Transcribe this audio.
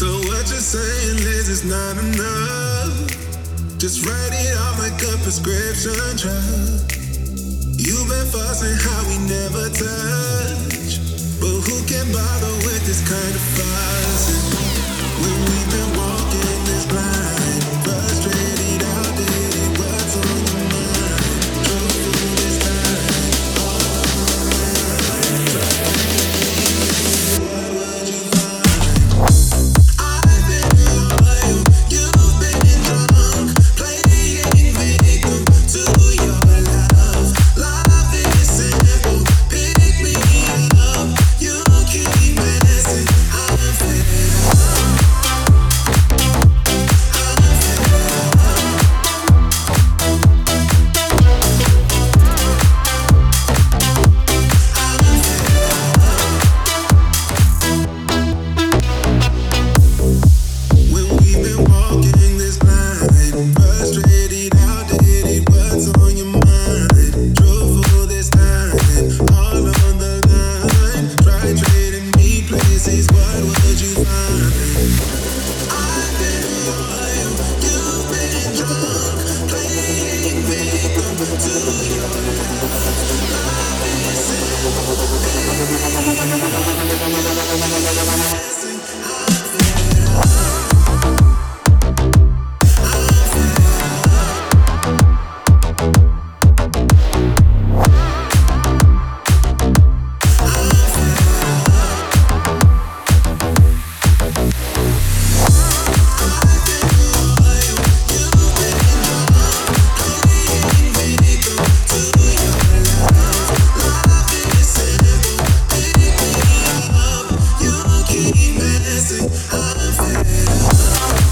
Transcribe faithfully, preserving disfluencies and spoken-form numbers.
So what you're saying is it's not enough. Just write it out like a prescription drug. You've been fussing how we never touch, but who can bother with this kind of fussing when we've been walking this blind, frustrated, outdated. What's on your mind? Trouble this time. What would you find? I've been loyal, you've been drunk, playing victim to your love. Love is simple, pick me up. You keep messing, I'm fed when we've been walking this line, frustrated, outdated. What's on your mind? Trouble this time, all on the line. Try trading me places. What would you find? I've been loyal, you've been drunk, playing victim to your love. Love is simple, messing. I'm fed up. You keep messing. I'm fed up.